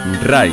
RAI.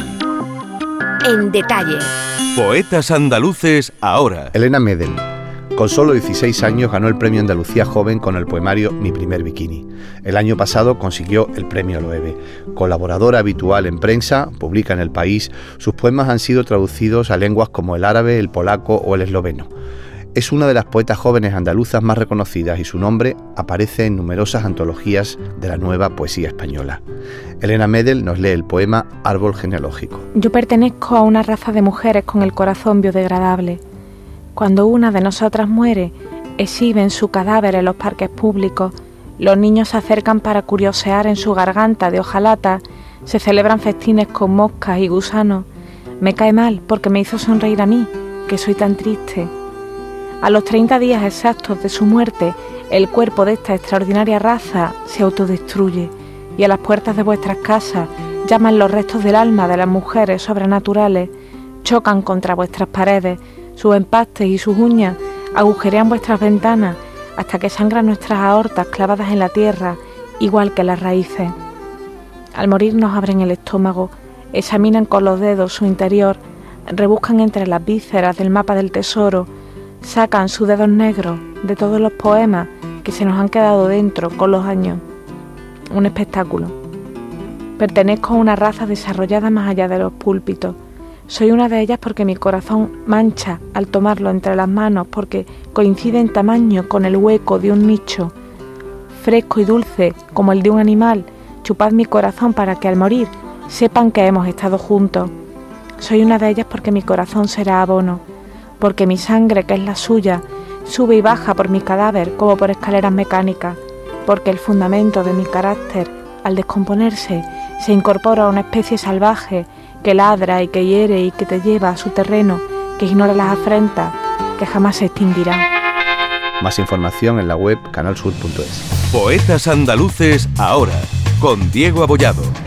En detalle. Poetas andaluces ahora. Elena Medel, con solo 16 años, ganó el Premio Andalucía Joven con el poemario Mi primer bikini. El año pasado consiguió el Premio Loewe. Colaboradora habitual en prensa, publica en El País. Sus poemas han sido traducidos a lenguas como el árabe, el polaco o el esloveno. Es una de las poetas jóvenes andaluzas más reconocidas y su nombre aparece en numerosas antologías de la nueva poesía española. Elena Medel nos lee el poema Árbol genealógico. Yo pertenezco a una raza de mujeres con el corazón biodegradable. Cuando una de nosotras muere, exhiben su cadáver en los parques públicos, los niños se acercan para curiosear en su garganta de hojalata, se celebran festines con moscas y gusanos. Me cae mal porque me hizo sonreír a mí, que soy tan triste. A los 30 días exactos de su muerte, el cuerpo de esta extraordinaria raza se autodestruye y a las puertas de vuestras casas llaman los restos del alma de las mujeres sobrenaturales, chocan contra vuestras paredes, sus empastes y sus uñas agujerean vuestras ventanas hasta que sangran nuestras aortas clavadas en la tierra, igual que las raíces. Al morir nos abren el estómago, examinan con los dedos su interior, rebuscan entre las vísceras del mapa del tesoro, sacan sus dedos negros de todos los poemas que se nos han quedado dentro con los años. Un espectáculo. Pertenezco a una raza desarrollada más allá de los púlpitos. Soy una de ellas porque mi corazón mancha al tomarlo entre las manos, porque coincide en tamaño con el hueco de un nicho. Fresco y dulce como el de un animal, chupad mi corazón para que al morir sepan que hemos estado juntos. Soy una de ellas porque mi corazón será abono, porque mi sangre, que es la suya, sube y baja por mi cadáver como por escaleras mecánicas, porque el fundamento de mi carácter, al descomponerse, se incorpora a una especie salvaje que ladra y que hiere y que te lleva a su terreno, que ignora las afrentas, que jamás se extinguirán. Más información en la web canalsur.es. Poetas andaluces ahora, con Diego Abollado.